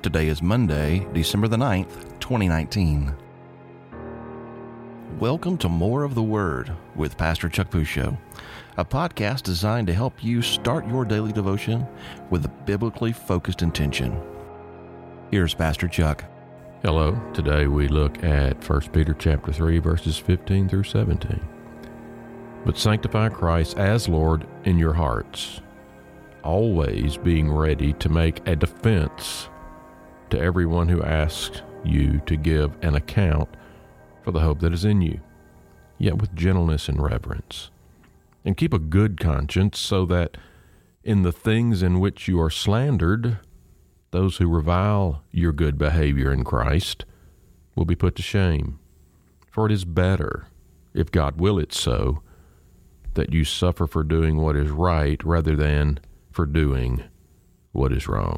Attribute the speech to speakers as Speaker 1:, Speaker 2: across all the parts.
Speaker 1: Today is Monday, December the 9th, 2019. Welcome to More of the Word with Pastor Chuck Pusho, a podcast designed to help you start your daily devotion with a biblically focused intention. Here's Pastor Chuck.
Speaker 2: Hello. Today we look at 1 Peter chapter 3, verses 15 through 17. But sanctify Christ as Lord in your hearts, always being ready to make a defense to everyone who asks you to give an account for the hope that is in you, yet with gentleness and reverence. And keep a good conscience, so that in the things in which you are slandered, those who revile your good behavior in Christ will be put to shame. For it is better, if God will it so, that you suffer for doing what is right rather than for doing what is wrong.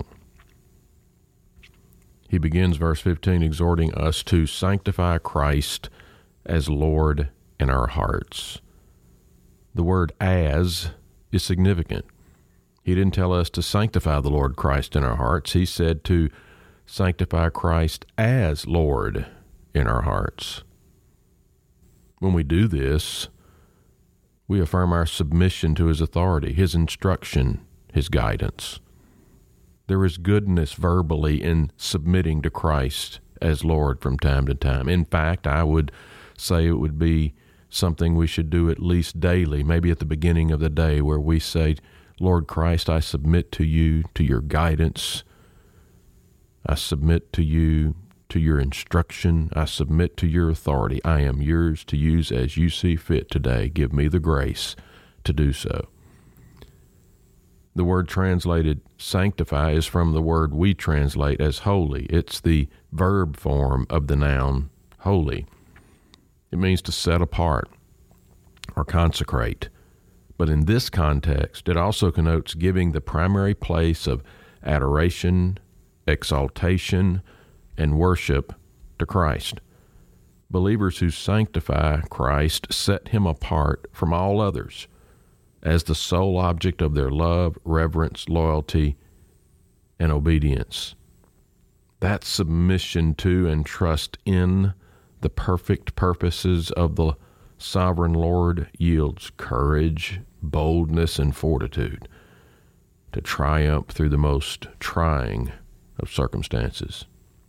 Speaker 2: He begins verse 15 exhorting us to sanctify Christ as Lord in our hearts. The word "as" is significant. He didn't tell us to sanctify the Lord Christ in our hearts. He said to sanctify Christ as Lord in our hearts. When we do this, we affirm our submission to His authority, His instruction, His guidance. There is goodness verbally in submitting to Christ as Lord from time to time. In fact, I would say it would be something we should do at least daily, maybe at the beginning of the day, where we say, Lord Christ, I submit to you, to your guidance. I submit to you, to your instruction. I submit to your authority. I am yours to use as you see fit today. Give me the grace to do so. The word translated sanctify is from the word we translate as holy. It's the verb form of the noun holy. It means to set apart or consecrate. But in this context, it also connotes giving the primary place of adoration, exaltation, and worship to Christ. Believers who sanctify Christ set Him apart from all others as the sole object of their love, reverence, loyalty, and obedience. That submission to and trust in the perfect purposes of the sovereign Lord yields courage, boldness, and fortitude to triumph through the most trying of circumstances.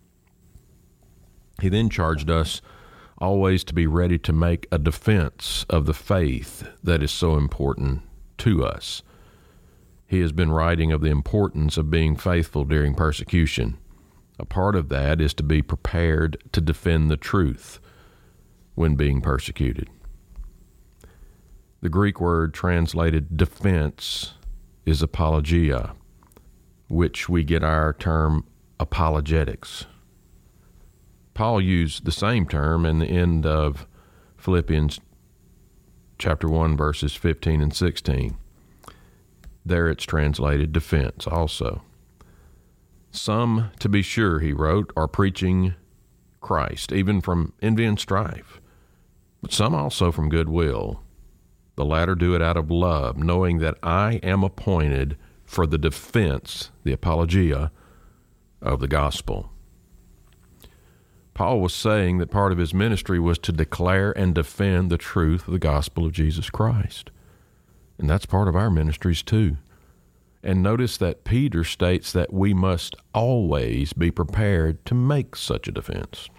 Speaker 2: He then charged us always to be ready to make a defense of the faith that is so important to us. He has been writing of the importance of being faithful during persecution. A part of that is to be prepared to defend the truth when being persecuted. The Greek word translated defense is apologia, which we get our term apologetics. Paul used the same term in the end of Philippians chapter 1, verses 15 and 16. There it's translated defense also. Some, to be sure, he wrote, are preaching Christ, even from envy and strife, but some also from goodwill. The latter do it out of love, knowing that I am appointed for the defense, the apologia, of the gospel. Paul was saying that part of his ministry was to declare and defend the truth of the gospel of Jesus Christ. And that's part of our ministries too. And notice that Peter states that we must always be prepared to make such a defense.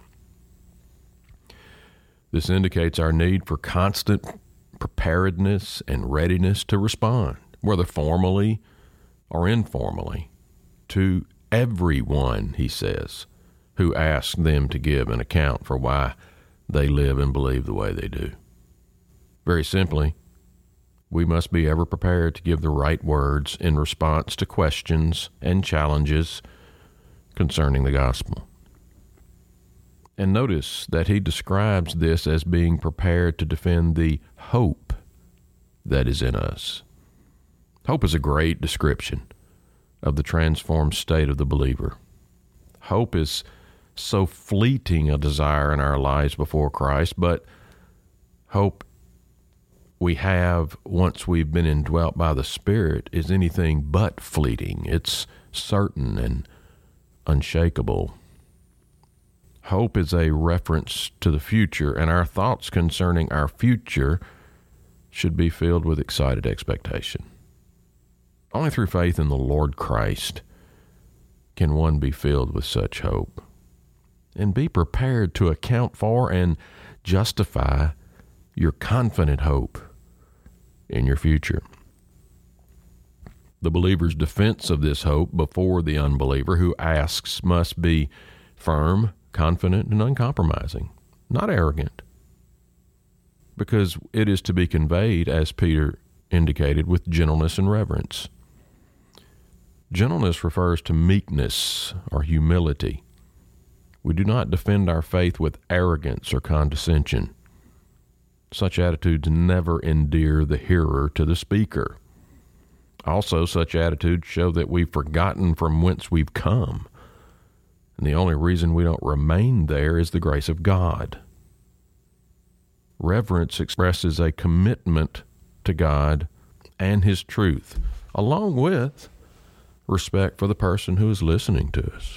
Speaker 2: This indicates our need for constant preparedness and readiness to respond, whether formally or informally, to everyone, he says, who asks them to give an account for why they live and believe the way they do. Very simply, we must be ever prepared to give the right words in response to questions and challenges concerning the gospel. And notice that he describes this as being prepared to defend the hope that is in us. Hope is a great description of the transformed state of the believer. Hope is so fleeting a desire in our lives before Christ, but hope we have once we've been indwelt by the Spirit is anything but fleeting. It's certain and unshakable. Hope is a reference to the future, and our thoughts concerning our future should be filled with excited expectation. Only through faith in the Lord Christ can one be filled with such hope and be prepared to account for and justify your confident hope in your future. The believer's defense of this hope before the unbeliever who asks must be firm, confident, and uncompromising, not arrogant, because it is to be conveyed, as Peter indicated, with gentleness and reverence. Gentleness refers to meekness or humility. We do not defend our faith with arrogance or condescension. Such attitudes never endear the hearer to the speaker. Also, such attitudes show that we've forgotten from whence we've come, and the only reason we don't remain there is the grace of God. Reverence expresses a commitment to God and His truth, along with respect for the person who is listening to us.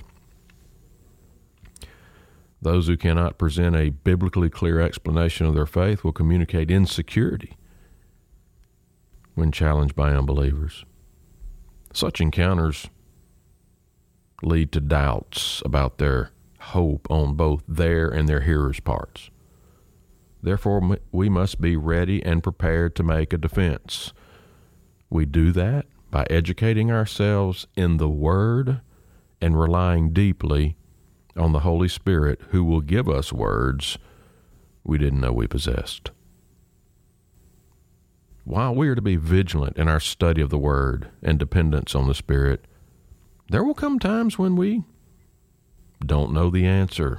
Speaker 2: Those who cannot present a biblically clear explanation of their faith will communicate insecurity when challenged by unbelievers. Such encounters lead to doubts about their hope on both their and their hearers' parts. Therefore, we must be ready and prepared to make a defense. We do that by educating ourselves in the Word and relying deeply on the Holy Spirit, who will give us words we didn't know we possessed. While we are to be vigilant in our study of the Word and dependence on the Spirit, there will come times when we don't know the answer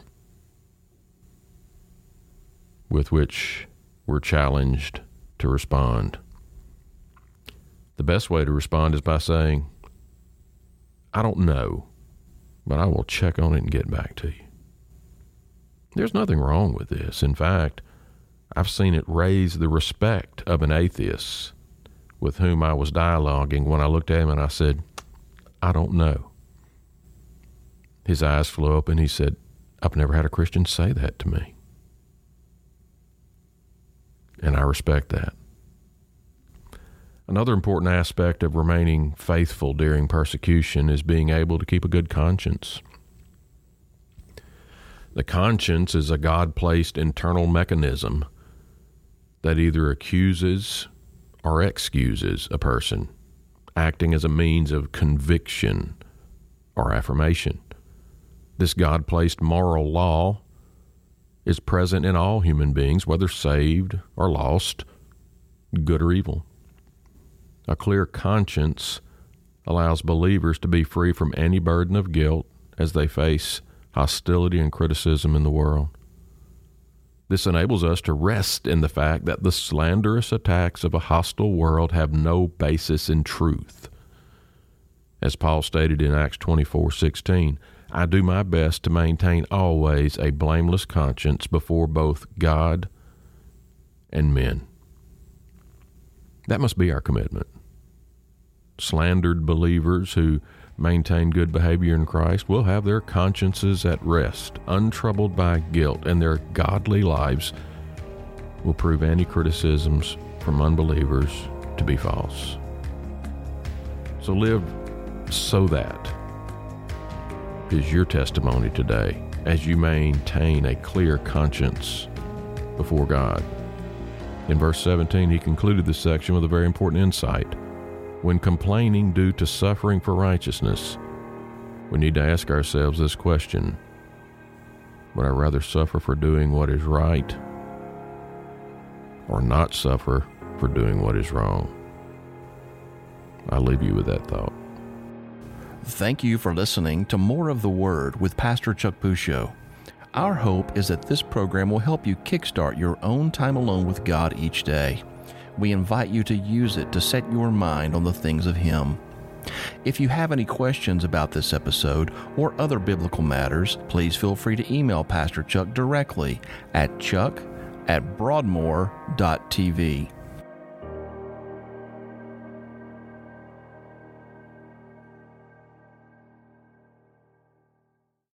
Speaker 2: with which we're challenged to respond. The best way to respond is by saying, I don't know, but I will check on it and get back to you. There's nothing wrong with this. In fact, I've seen it raise the respect of an atheist with whom I was dialoguing when I looked at him and I said, I don't know. His eyes flew open. He said, I've never had a Christian say that to me. And I respect that. Another important aspect of remaining faithful during persecution is being able to keep a good conscience. The conscience is a God-placed internal mechanism that either accuses or excuses a person, acting as a means of conviction or affirmation. This God-placed moral law is present in all human beings, whether saved or lost, good or evil. A clear conscience allows believers to be free from any burden of guilt as they face hostility and criticism in the world. This enables us to rest in the fact that the slanderous attacks of a hostile world have no basis in truth. As Paul stated in Acts 24:16, I do my best to maintain always a blameless conscience before both God and men. That must be our commitment. Slandered believers who maintain good behavior in Christ will have their consciences at rest, untroubled by guilt, and their godly lives will prove any criticisms from unbelievers to be false. So live so that is your testimony today as you maintain a clear conscience before God. In verse 17, he concluded this section with a very important insight. When complaining due to suffering for righteousness, we need to ask ourselves this question: would I rather suffer for doing what is right or not suffer for doing what is wrong? I'll leave you with that thought.
Speaker 1: Thank you for listening to More of the Word with Pastor Chuck Pusho. Our hope is that this program will help you kickstart your own time alone with God each day. We invite you to use it to set your mind on the things of Him. If you have any questions about this episode or other biblical matters, please feel free to email Pastor Chuck directly at chuck@broadmoor.tv.